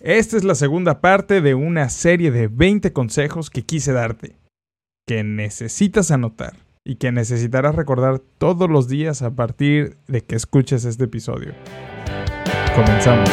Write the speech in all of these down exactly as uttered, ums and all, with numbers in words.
Esta es la segunda parte de una serie de veinte consejos que quise darte, que necesitas anotar y que necesitarás recordar todos los días a partir de que escuches este episodio. Comenzamos.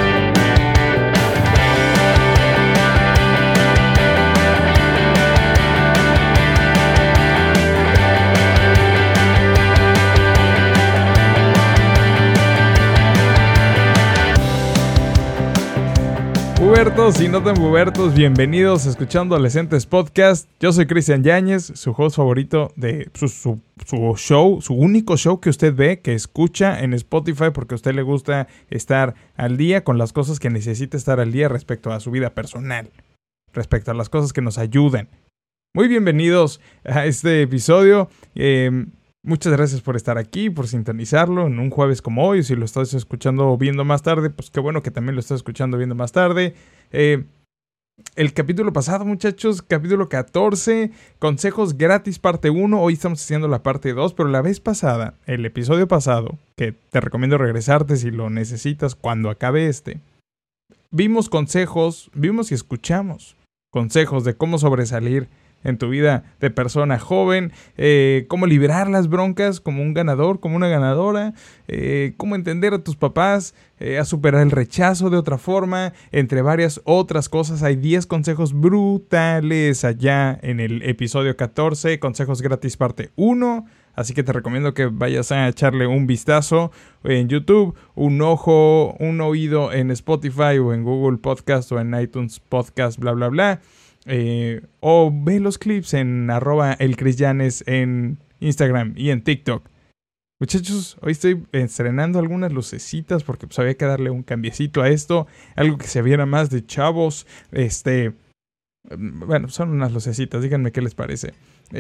Pubertos y no tan pubertos, bienvenidos a Escuchando Adolescentes Podcast. Yo soy Cristian Yáñez, su host favorito de su, su, su show, su único show que usted ve, que escucha en Spotify porque a usted le gusta estar al día con las cosas que necesita estar al día respecto a su vida personal, respecto a las cosas que nos ayudan. Muy bienvenidos a este episodio. Eh, Muchas gracias por estar aquí, por sintonizarlo en un jueves como hoy. Si lo estás escuchando o viendo más tarde, pues qué bueno que también lo estás escuchando o viendo más tarde. Eh, el capítulo pasado, muchachos, capítulo catorce, consejos gratis parte uno. Hoy estamos haciendo la parte dos, pero la vez pasada, el episodio pasado, que te recomiendo regresarte si lo necesitas cuando acabe este, vimos consejos, vimos y escuchamos consejos de cómo sobresalir en tu vida de persona joven, eh, cómo liberar las broncas como un ganador, como una ganadora, eh, cómo entender a tus papás, eh, a superar el rechazo de otra forma, entre varias otras cosas. Hay diez consejos brutales allá en el episodio catorce, consejos gratis parte uno, así que te recomiendo que vayas a echarle un vistazo en YouTube, un ojo, un oído en Spotify o en Google Podcast o en iTunes Podcast, bla, bla, bla. Eh, o ve los clips en arroba elcristianes en Instagram y en TikTok. Muchachos, hoy estoy estrenando algunas lucecitas porque pues había que darle un cambiecito a esto, algo que se viera más de chavos. Este, bueno, son unas lucecitas, díganme qué les parece.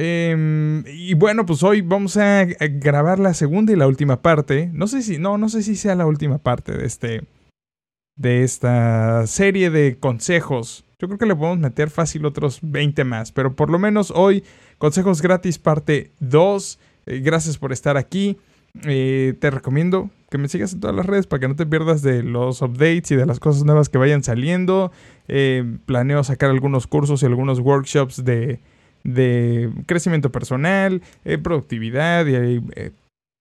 Eh, y bueno, pues hoy vamos a grabar la segunda y la última parte. No sé si, no, no sé si sea la última parte de este, de esta serie de consejos. Yo creo que le podemos meter fácil otros veinte más, pero por lo menos hoy, consejos gratis parte dos. Eh, gracias por estar aquí. Eh, te recomiendo que me sigas en todas las redes para que no te pierdas de los updates y de las cosas nuevas que vayan saliendo. Eh, planeo sacar algunos cursos y algunos workshops de, de crecimiento personal, eh, productividad y eh,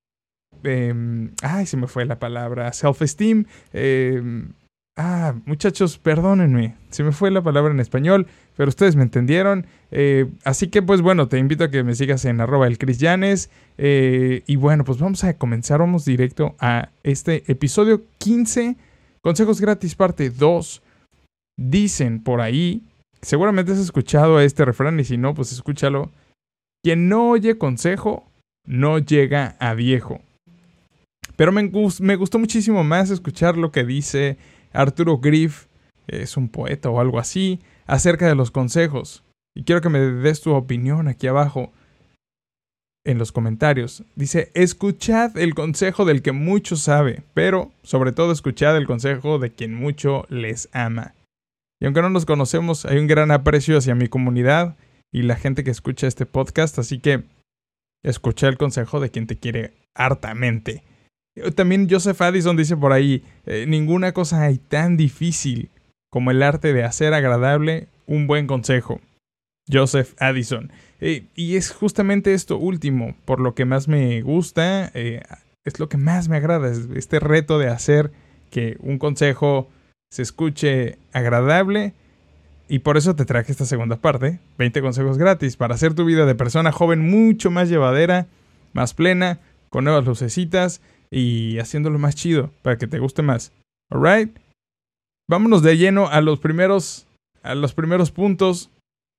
eh, ay, se me fue la palabra, self-esteem. Eh, Ah, muchachos, perdónenme, se me fue la palabra en español, pero ustedes me entendieron. Eh, así que, pues bueno, te invito a que me sigas en arroba elcristianes. Eh, y bueno, pues vamos a comenzar, vamos directo a este episodio quince, consejos gratis parte dos. Dicen por ahí, seguramente has escuchado este refrán y si no, pues escúchalo. Quien no oye consejo, no llega a viejo. Pero me, gust- me gustó muchísimo más escuchar lo que dice Arturo Griff, es un poeta o algo así, acerca de los consejos. Y quiero que me des tu opinión aquí abajo en los comentarios. Dice, escuchad el consejo del que mucho sabe, pero sobre todo escuchad el consejo de quien mucho les ama. Y aunque no nos conocemos, hay un gran aprecio hacia mi comunidad y la gente que escucha este podcast, así que escucha el consejo de quien te quiere hartamente. También Joseph Addison dice por ahí, eh, ninguna cosa hay tan difícil como el arte de hacer agradable un buen consejo. Joseph Addison. Eh, y es justamente esto último, por lo que más me gusta, eh, es lo que más me agrada, es este reto de hacer que un consejo se escuche agradable. Y por eso te traje esta segunda parte, veinte consejos gratis, para hacer tu vida de persona joven mucho más llevadera, más plena, con nuevas lucecitas y haciéndolo más chido para que te guste más. Alright. Vámonos de lleno a los primeros a los primeros puntos.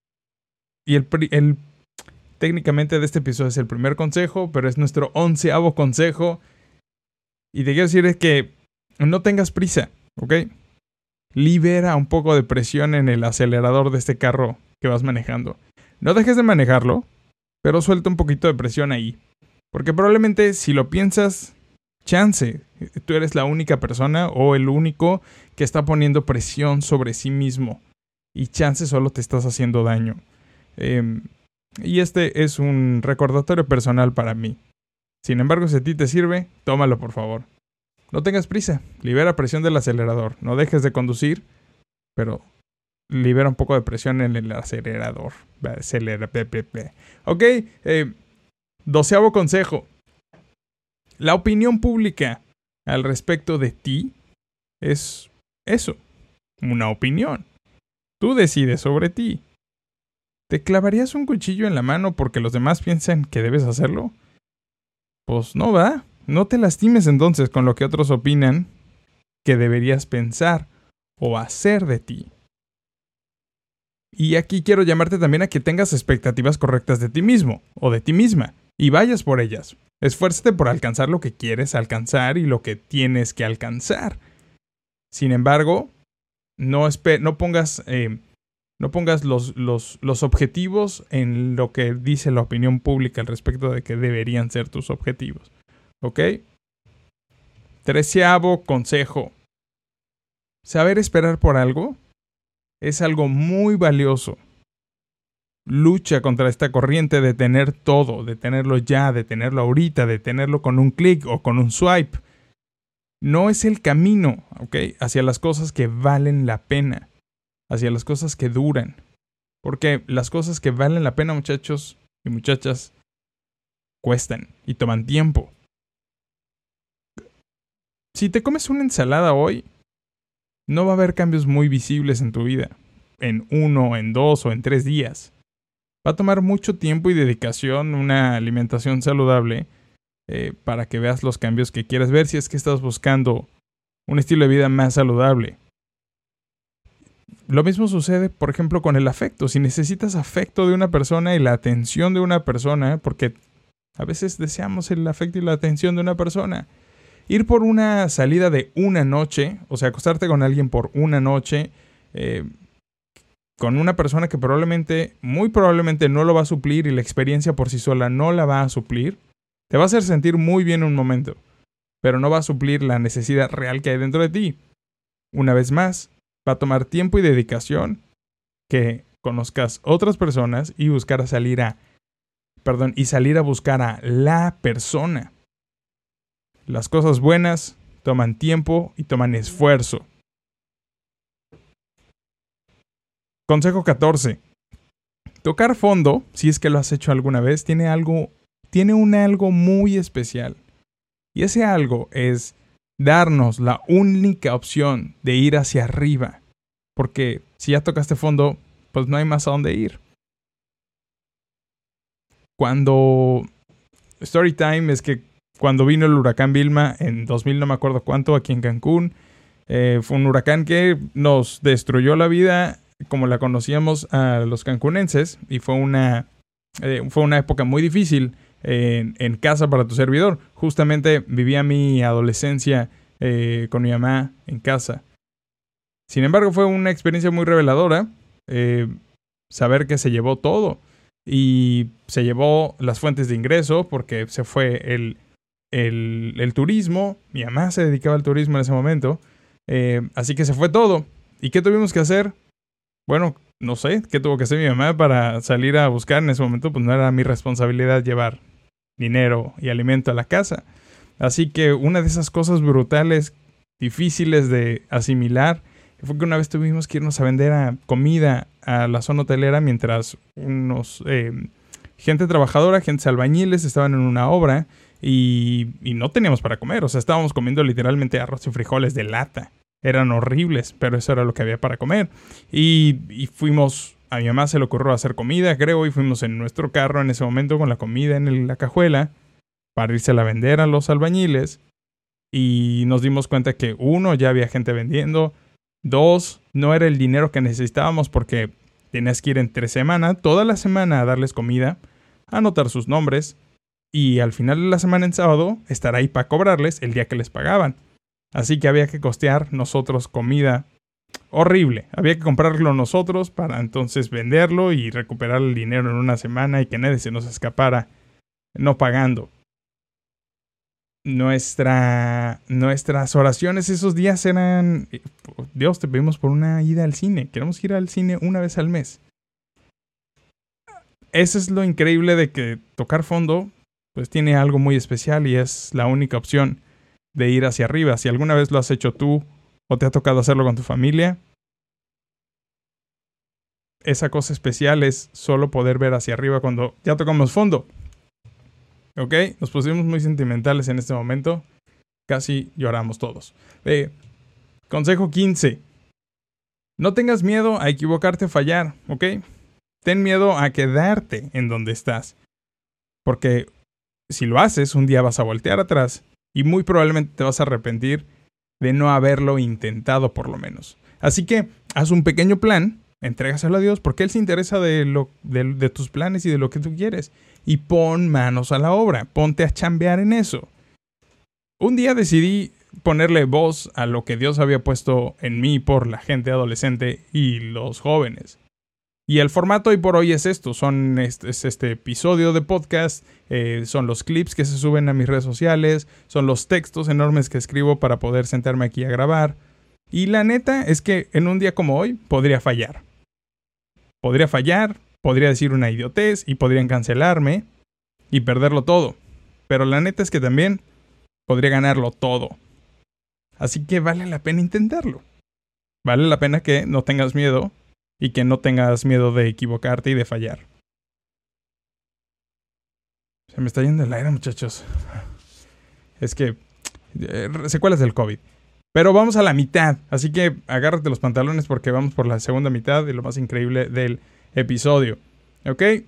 Y el, el técnicamente de este episodio es el primer consejo, pero es nuestro onceavo consejo. Y te quiero decir es que no tengas prisa, ¿ok? Libera un poco de presión en el acelerador de este carro que vas manejando. No dejes de manejarlo, pero suelta un poquito de presión ahí. Porque probablemente si lo piensas, chance, tú eres la única persona o el único que está poniendo presión sobre sí mismo. Y chance solo te estás haciendo daño. Eh, y este es un recordatorio personal para mí. Sin embargo, si a ti te sirve, tómalo por favor. No tengas prisa, libera presión del acelerador. No dejes de conducir, pero libera un poco de presión en el acelerador. Acelera, ple, ple, ple. Ok, eh, doceavo consejo. La opinión pública al respecto de ti es eso, una opinión. Tú decides sobre ti. ¿Te clavarías un cuchillo en la mano porque los demás piensan que debes hacerlo? Pues no va. No te lastimes entonces con lo que otros opinan que deberías pensar o hacer de ti. Y aquí quiero llamarte también a que tengas expectativas correctas de ti mismo o de ti misma y vayas por ellas. Esfuérzate por alcanzar lo que quieres alcanzar y lo que tienes que alcanzar. Sin embargo, no, espe- no pongas, eh, no pongas los, los, los objetivos en lo que dice la opinión pública al respecto de que deberían ser tus objetivos. ¿Ok? Treceavo consejo. Saber esperar por algo es algo muy valioso. Lucha contra esta corriente de tener todo, de tenerlo ya, de tenerlo ahorita, de tenerlo con un clic o con un swipe. No es el camino, ¿ok? Hacia las cosas que valen la pena, hacia las cosas que duran. Porque las cosas que valen la pena, muchachos y muchachas, cuestan y toman tiempo. Si te comes una ensalada hoy, no va a haber cambios muy visibles en tu vida, en uno, en dos o en tres días. Va a tomar mucho tiempo y dedicación una alimentación saludable eh, para que veas los cambios que quieres ver si es que estás buscando un estilo de vida más saludable. Lo mismo sucede, por ejemplo, con el afecto. Si necesitas afecto de una persona y la atención de una persona, porque a veces deseamos el afecto y la atención de una persona, ir por una salida de una noche, o sea, acostarte con alguien por una noche, eh, con una persona que probablemente, muy probablemente no lo va a suplir y la experiencia por sí sola no la va a suplir, te va a hacer sentir muy bien un momento, pero no va a suplir la necesidad real que hay dentro de ti. Una vez más, va a tomar tiempo y dedicación que conozcas otras personas y buscar a salir a, perdón, y salir a buscar a la persona. Las cosas buenas toman tiempo y toman esfuerzo. Consejo catorce. Tocar fondo, si es que lo has hecho alguna vez, tiene algo, tiene un algo muy especial. Y ese algo es darnos la única opción de ir hacia arriba. Porque si ya tocaste fondo, pues no hay más a dónde ir. Cuando... Story time es que cuando vino el huracán Vilma en dos mil no me acuerdo cuánto aquí en Cancún, eh, fue un huracán que nos destruyó la vida como la conocíamos a los cancunenses y fue una, eh, fue una época muy difícil en, en casa para tu servidor. Justamente vivía mi adolescencia eh, con mi mamá en casa. Sin embargo, fue una experiencia muy reveladora eh, saber que se llevó todo y se llevó las fuentes de ingreso porque se fue el, el, el turismo. Mi mamá se dedicaba al turismo en ese momento, eh, así que se fue todo. ¿Y qué tuvimos que hacer? Bueno, no sé, ¿qué tuvo que hacer mi mamá para salir a buscar en ese momento? Pues no era mi responsabilidad llevar dinero y alimento a la casa. Así que una de esas cosas brutales, difíciles de asimilar, fue que una vez tuvimos que irnos a vender a comida a la zona hotelera mientras unos eh, gente trabajadora, gente albañiles estaban en una obra y, y no teníamos para comer. O sea, estábamos comiendo literalmente arroz y frijoles de lata. Eran horribles, pero eso era lo que había para comer. Y, y fuimos, a mi mamá se le ocurrió hacer comida, creo, y fuimos en nuestro carro en ese momento con la comida en el, la cajuela para irse a vender a los albañiles. Y nos dimos cuenta que, uno, ya había gente vendiendo. Dos, no era el dinero que necesitábamos porque tenías que ir entre semana, toda la semana a darles comida, a anotar sus nombres. Y al final de la semana en sábado, estar ahí para cobrarles el día que les pagaban. Así que había que costear nosotros comida horrible. Había que comprarlo nosotros para entonces venderlo y recuperar el dinero en una semana y que nadie se nos escapara no pagando. Nuestra, nuestras oraciones esos días eran: Dios, te pedimos por una ida al cine. Queremos ir al cine una vez al mes. Eso es lo increíble de que tocar fondo pues tiene algo muy especial y es la única opción de ir hacia arriba. Si alguna vez lo has hecho tú o te ha tocado hacerlo con tu familia, esa cosa especial es solo poder ver hacia arriba cuando ya tocamos fondo. ¿Ok? Nos pusimos muy sentimentales en este momento. Casi lloramos todos. Eh, consejo quince. No tengas miedo a equivocarte o fallar, ¿ok? Ten miedo a quedarte en donde estás. Porque si lo haces, un día vas a voltear atrás y muy probablemente te vas a arrepentir de no haberlo intentado por lo menos. Así que haz un pequeño plan, entrégaselo a Dios porque Él se interesa de, lo, de, de tus planes y de lo que tú quieres. Y pon manos a la obra, ponte a chambear en eso. Un día decidí ponerle voz a lo que Dios había puesto en mí por la gente adolescente y los jóvenes. Y el formato hoy por hoy es esto, son este, es este episodio de podcast, eh, son los clips que se suben a mis redes sociales, son los textos enormes que escribo para poder sentarme aquí a grabar. Y la neta es que en un día como hoy podría fallar. Podría fallar, podría decir una idiotez y podrían cancelarme y perderlo todo. Pero la neta es que también podría ganarlo todo. Así que vale la pena intentarlo. Vale la pena que no tengas miedo y que no tengas miedo de equivocarte y de fallar. Se me está yendo el aire, muchachos. Es que eh, secuelas del COVID. Pero vamos a la mitad, así que agárrate los pantalones porque vamos por la segunda mitad de lo más increíble del episodio. ¿Ok? Eh,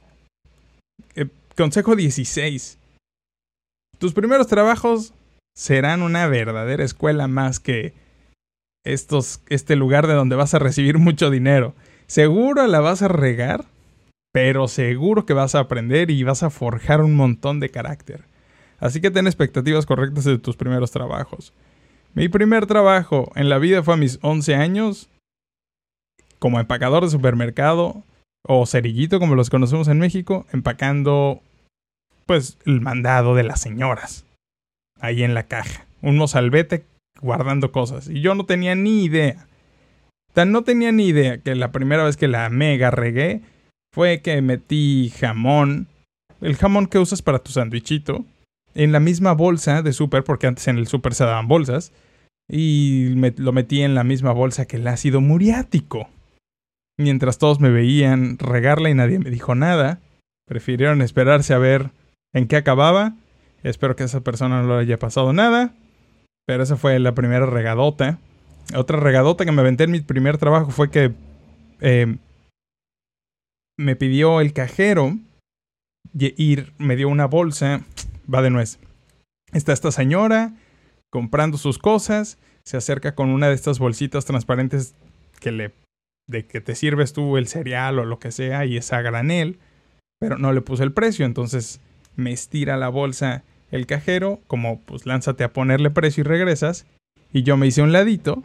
consejo dieciséis. Tus primeros trabajos serán una verdadera escuela más que estos, este lugar de donde vas a recibir mucho dinero. Seguro la vas a regar, pero seguro que vas a aprender y vas a forjar un montón de carácter. Así que ten expectativas correctas de tus primeros trabajos. Mi primer trabajo en la vida fue a mis once años, como empacador de supermercado, o cerillito como los conocemos en México, empacando pues el mandado de las señoras, ahí en la caja, un mozalbete guardando cosas, y yo no tenía ni idea, tan no tenía ni idea que la primera vez que la mega regué fue que metí jamón, el jamón que usas para tu sandwichito, en la misma bolsa de súper, porque antes en el súper se daban bolsas, y me, lo metí en la misma bolsa que el ácido muriático. Mientras todos me veían regarla y nadie me dijo nada, prefirieron esperarse a ver en qué acababa. Espero que a esa persona no le haya pasado nada, pero esa fue la primera regadota. Otra regadota que me aventé en mi primer trabajo fue que eh, me pidió el cajero y me dio una bolsa, va de nuez. Está esta señora comprando sus cosas, se acerca con una de estas bolsitas transparentes que le, de que te sirves tú el cereal o lo que sea y es a granel, pero no le puse el precio, entonces me estira la bolsa el cajero, como pues lánzate a ponerle precio y regresas, y yo me hice un ladito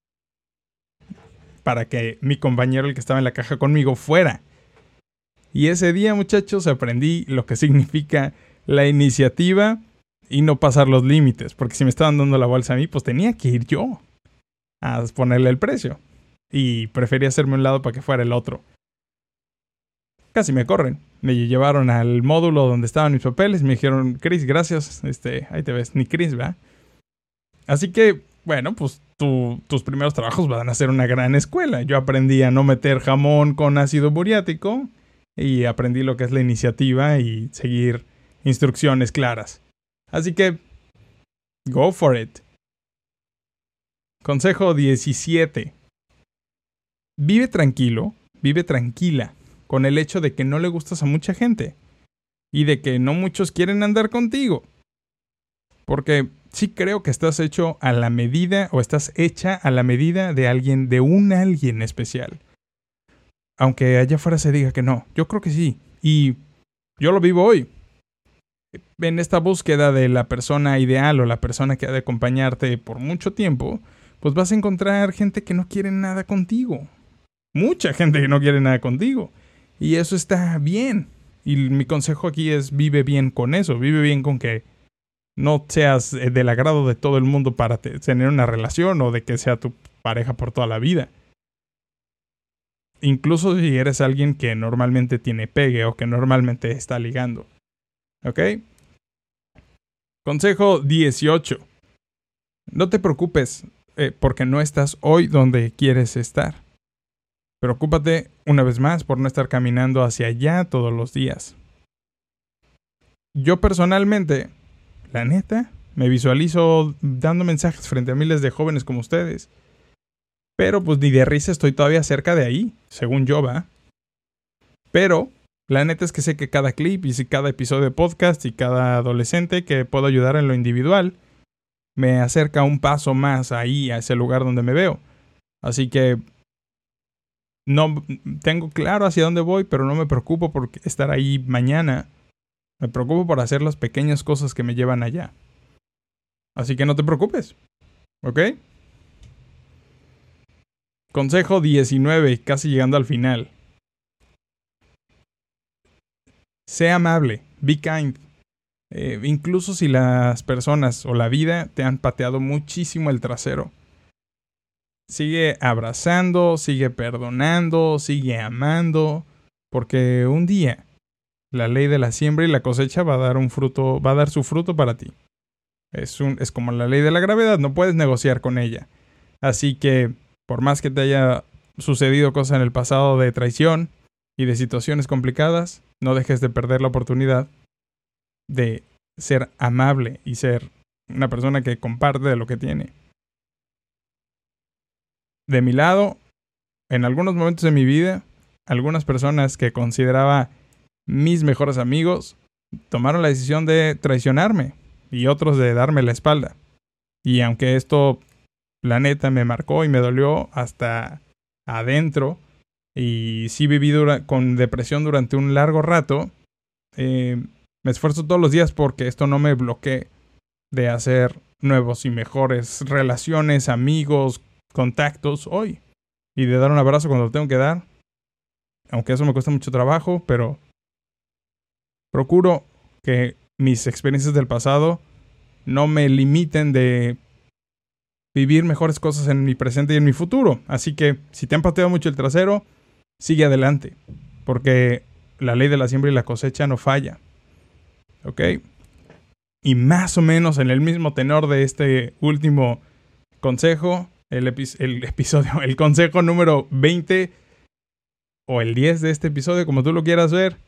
para que mi compañero, el que estaba en la caja conmigo, fuera. Y ese día, muchachos, aprendí lo que significa la iniciativa y no pasar los límites, porque si me estaban dando la bolsa a mí, pues tenía que ir yo a ponerle el precio. Y prefería hacerme un lado para que fuera el otro. Casi me corren. Me llevaron al módulo donde estaban mis papeles y me dijeron, Chris, gracias, este, ahí te ves, ni Chris, ¿verdad? Así que, bueno, pues tu, tus primeros trabajos van a ser una gran escuela. Yo aprendí a no meter jamón con ácido muriático y aprendí lo que es la iniciativa y seguir instrucciones claras. Así que, go for it. Consejo diecisiete. Vive tranquilo, vive tranquila con el hecho de que no le gustas a mucha gente y de que no muchos quieren andar contigo. Porque sí creo que estás hecho a la medida o estás hecha a la medida de alguien, de un alguien especial. Aunque allá afuera se diga que no, yo creo que sí. Y yo lo vivo hoy. En esta búsqueda de la persona ideal o la persona que ha de acompañarte por mucho tiempo, pues vas a encontrar gente que no quiere nada contigo. Mucha gente que no quiere nada contigo. Y eso está bien. Y mi consejo aquí es vive bien con eso. Vive bien con que no seas del agrado de todo el mundo para te- tener una relación o de que sea tu pareja por toda la vida. Incluso si eres alguien que normalmente tiene pegue o que normalmente está ligando. ¿Ok? Consejo dieciocho. No te preocupes eh, porque no estás hoy donde quieres estar. Preocúpate una vez más por no estar caminando hacia allá todos los días. Yo personalmente, la neta, me visualizo dando mensajes frente a miles de jóvenes como ustedes. Pero pues ni de risa estoy todavía cerca de ahí, según yo, ¿va? Pero la neta es que sé que cada clip y cada episodio de podcast y cada adolescente que puedo ayudar en lo individual me acerca un paso más ahí, a ese lugar donde me veo. Así que no tengo claro hacia dónde voy, pero no me preocupo por estar ahí mañana. Me preocupo por hacer las pequeñas cosas que me llevan allá. Así que no te preocupes, ¿ok? Consejo diecinueve, casi llegando al final. Sé amable, be kind. Eh, incluso si las personas o la vida te han pateado muchísimo el trasero. Sigue abrazando, sigue perdonando, sigue amando, porque un día la ley de la siembra y la cosecha va a dar un fruto, va a dar su fruto para ti. Es un, es como la ley de la gravedad, no puedes negociar con ella. Así que, por más que te haya sucedido cosas en el pasado de traición y de situaciones complicadas, no dejes de perder la oportunidad de ser amable y ser una persona que comparte de lo que tiene. De mi lado, en algunos momentos de mi vida, algunas personas que consideraba mis mejores amigos tomaron la decisión de traicionarme y otros de darme la espalda. Y aunque esto, la neta, me marcó y me dolió hasta adentro, y sí viví dura- con depresión durante un largo rato, eh, me esfuerzo todos los días porque esto no me bloquee de hacer nuevos y mejores relaciones, amigos, contactos hoy. Y de dar un abrazo cuando lo tengo que dar. Aunque eso me cuesta mucho trabajo, pero procuro que mis experiencias del pasado no me limiten de vivir mejores cosas en mi presente y en mi futuro. Así que si te han pateado mucho el trasero, sigue adelante. Porque la ley de la siembra y la cosecha no falla. ¿Ok? Y más o menos en el mismo tenor de este último consejo, el, epi- el episodio, el consejo número veinte o el diez de este episodio, como tú lo quieras ver,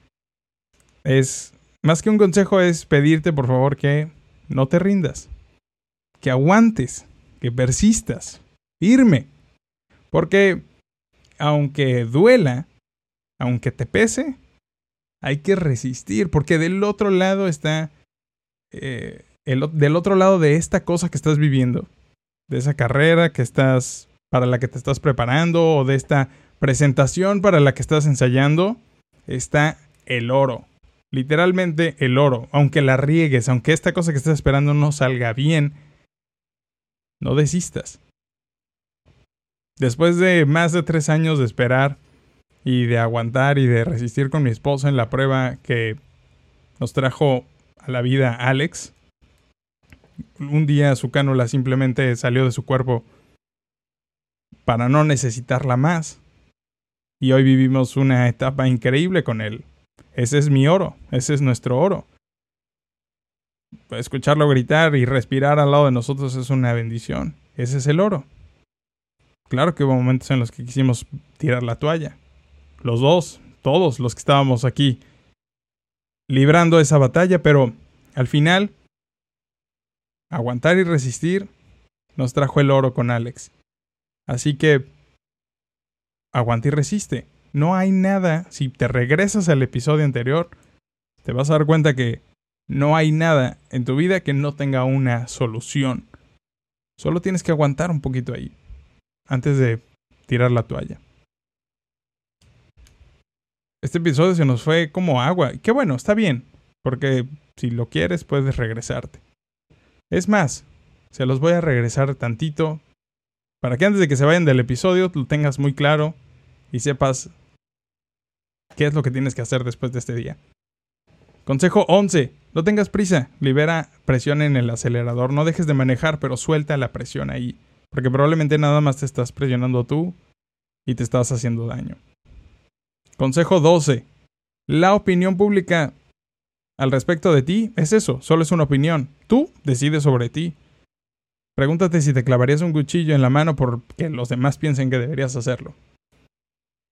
es, más que un consejo, es pedirte por favor que no te rindas, que aguantes, que persistas, firme, porque aunque duela, aunque te pese, hay que resistir, porque del otro lado está, eh, el, del otro lado de esta cosa que estás viviendo, de esa carrera que estás, para la que te estás preparando, o de esta presentación para la que estás ensayando, está el oro. Literalmente el oro. Aunque la riegues, aunque esta cosa que estás esperando no salga bien, no desistas. Después de más de tres años de esperar y de aguantar y de resistir con mi esposa en la prueba que nos trajo a la vida Alex, un día su cánula simplemente salió de su cuerpo para no necesitarla más. Y hoy vivimos una etapa increíble con él. Ese es mi oro, ese es nuestro oro. Escucharlo gritar y respirar al lado de nosotros es una bendición. Ese es el oro. Claro que hubo momentos en los que quisimos tirar la toalla. Los dos, todos los que estábamos aquí librando esa batalla, pero al final, aguantar y resistir nos trajo el oro con Alex. Así que, aguanta y resiste. No hay nada, si te regresas al episodio anterior, te vas a dar cuenta que no hay nada en tu vida que no tenga una solución. Solo tienes que aguantar un poquito ahí, antes de tirar la toalla. Este episodio se nos fue como agua. Qué bueno, está bien, porque si lo quieres puedes regresarte. Es más, se los voy a regresar tantito, para que antes de que se vayan del episodio lo tengas muy claro y sepas qué es lo que tienes que hacer después de este día. Consejo once. No tengas prisa. Libera presión en el acelerador. No dejes de manejar, pero suelta la presión ahí. Porque probablemente nada más te estás presionando tú y te estás haciendo daño. Consejo doce. La opinión pública al respecto de ti es eso. Solo es una opinión. Tú decides sobre ti. Pregúntate si te clavarías un cuchillo en la mano porque los demás piensen que deberías hacerlo.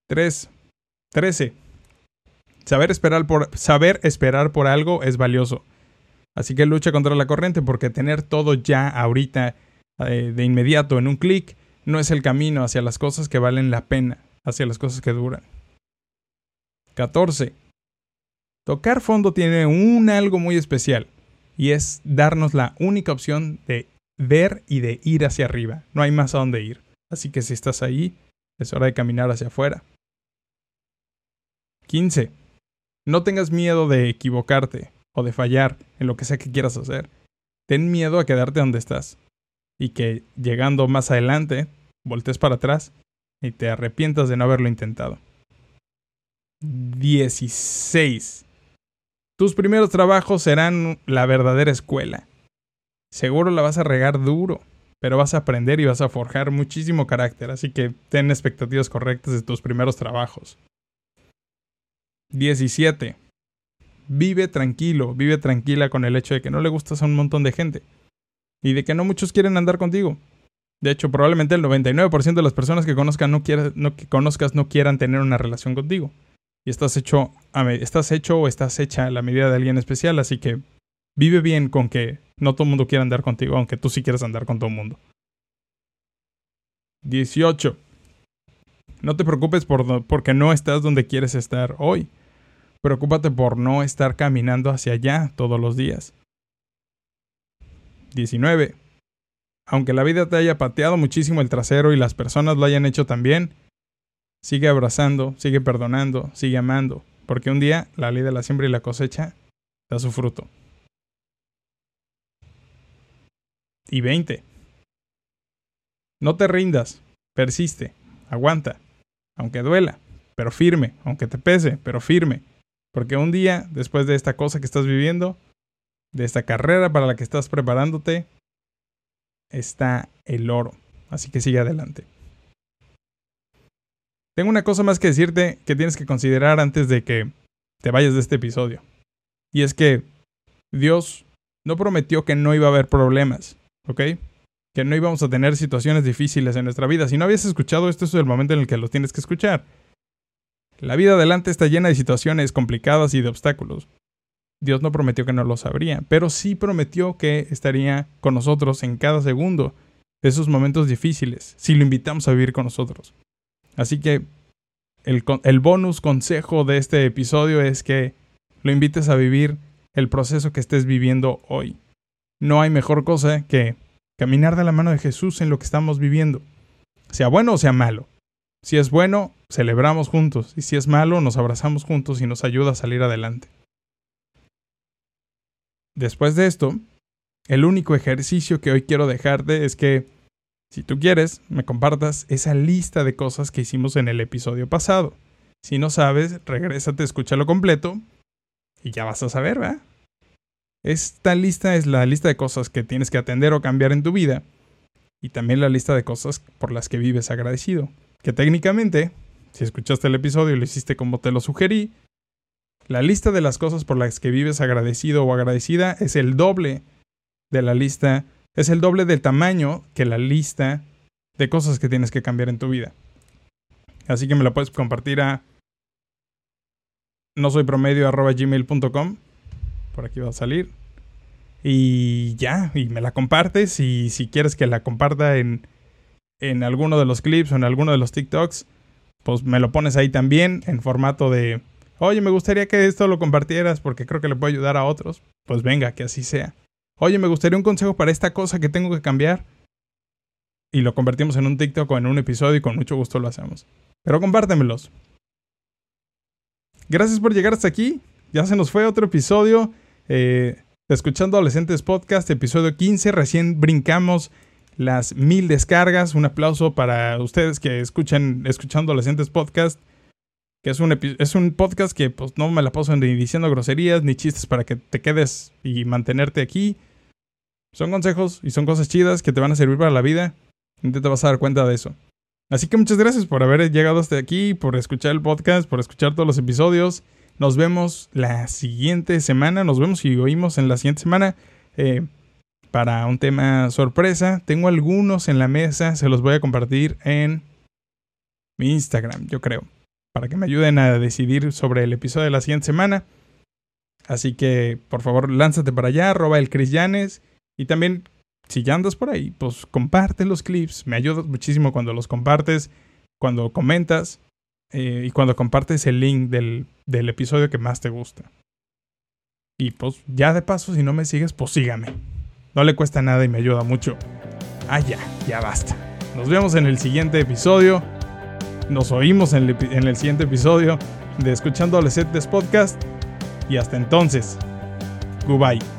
tres. trece. Saber esperar por, saber esperar por algo es valioso. Así que lucha contra la corriente, porque tener todo ya ahorita, eh, de inmediato, en un clic, no es el camino hacia las cosas que valen la pena, hacia las cosas que duran. catorce. Tocar fondo tiene un algo muy especial, y es darnos la única opción de ver y de ir hacia arriba. No hay más a dónde ir. Así que si estás ahí, es hora de caminar hacia afuera. quince. No tengas miedo de equivocarte o de fallar en lo que sea que quieras hacer. Ten miedo a quedarte donde estás y que llegando más adelante voltees para atrás y te arrepientas de no haberlo intentado. dieciséis. Tus primeros trabajos serán la verdadera escuela. Seguro la vas a regar duro, pero vas a aprender y vas a forjar muchísimo carácter, así que ten expectativas correctas de tus primeros trabajos. diecisiete. Vive tranquilo, vive tranquila con el hecho de que no le gustas a un montón de gente y de que no muchos quieren andar contigo. De hecho, probablemente el noventa y nueve por ciento de las personas que conozcan no quiera, no, que conozcas no quieran tener una relación contigo. Y estás hecho, estás hecho o estás hecha a la medida de alguien especial, así que vive bien con que no todo el mundo quiera andar contigo, aunque tú sí quieras andar con todo el mundo. dieciocho. No te preocupes por, porque no estás donde quieres estar hoy. Preocúpate por no estar caminando hacia allá todos los días. diecinueve. Aunque la vida te haya pateado muchísimo el trasero y las personas lo hayan hecho también, sigue abrazando, sigue perdonando, sigue amando, porque un día la ley de la siembra y la cosecha da su fruto. Y veinte. No te rindas, persiste, aguanta, aunque duela, pero firme, aunque te pese, pero firme. Porque un día, después de esta cosa que estás viviendo, de esta carrera para la que estás preparándote, está el oro. Así que sigue adelante. Tengo una cosa más que decirte que tienes que considerar antes de que te vayas de este episodio. Y es que Dios no prometió que no iba a haber problemas, ¿ok? Que no íbamos a tener situaciones difíciles en nuestra vida. Si no habías escuchado esto, este es el momento en el que lo tienes que escuchar. La vida adelante está llena de situaciones complicadas y de obstáculos. Dios no prometió que no lo sabría, pero sí prometió que estaría con nosotros en cada segundo de esos momentos difíciles, si lo invitamos a vivir con nosotros. Así que el, el bonus consejo de este episodio es que lo invites a vivir el proceso que estés viviendo hoy. No hay mejor cosa que caminar de la mano de Jesús en lo que estamos viviendo, sea bueno o sea malo. Si es bueno, celebramos juntos, y si es malo, nos abrazamos juntos y nos ayuda a salir adelante. Después de esto, el único ejercicio que hoy quiero dejarte es que, si tú quieres, me compartas esa lista de cosas que hicimos en el episodio pasado. Si no sabes, regrésate, escúchalo completo y ya vas a saber, ¿verdad? Esta lista es la lista de cosas que tienes que atender o cambiar en tu vida y también la lista de cosas por las que vives agradecido. Que técnicamente, si escuchaste el episodio y lo hiciste como te lo sugerí, la lista de las cosas por las que vives agradecido o agradecida es el doble de la lista, es el doble del tamaño que la lista de cosas que tienes que cambiar en tu vida. Así que me la puedes compartir a nosoypromedio arroba gmail punto com. Por aquí va a salir. Y ya, y me la compartes. Y si quieres que la comparta en, en alguno de los clips o en alguno de los TikToks, pues me lo pones ahí también en formato de: oye, me gustaría que esto lo compartieras porque creo que le puede ayudar a otros. Pues venga, que así sea. Oye, me gustaría un consejo para esta cosa que tengo que cambiar. Y lo convertimos en un TikTok o en un episodio y con mucho gusto lo hacemos. Pero compártemelos. Gracias por llegar hasta aquí. Ya se nos fue otro episodio. Eh, escuchando Adolescentes Podcast, episodio quince. Recién brincamos las mil descargas. Un aplauso para ustedes que escuchan Escuchando Adolescentes Podcast. Que es un, epi- es un podcast que pues no me la paso ni diciendo groserías ni chistes para que te quedes y mantenerte aquí. Son consejos y son cosas chidas que te van a servir para la vida. Y te vas a dar cuenta de eso. Así que muchas gracias por haber llegado hasta aquí, por escuchar el podcast, por escuchar todos los episodios. Nos vemos la siguiente semana. Nos vemos y oímos en la siguiente semana eh, para un tema sorpresa. Tengo algunos en la mesa. Se los voy a compartir en mi Instagram, yo creo. para que me ayuden a decidir sobre el episodio de la siguiente semana. Así que, por favor, lánzate para allá, arroba el Chris Yanes. Y también, si ya andas por ahí, pues comparte los clips. Me ayudas muchísimo cuando los compartes, cuando comentas eh, y cuando compartes el link del, del episodio que más te gusta. Y pues, ya de paso, si no me sigues, pues sígame. No le cuesta nada y me ayuda mucho. Ah, ya, ya basta. Nos vemos en el siguiente episodio. Nos oímos en el, en el siguiente episodio de Escuchando Adolescentes Podcast. Y hasta entonces, goodbye.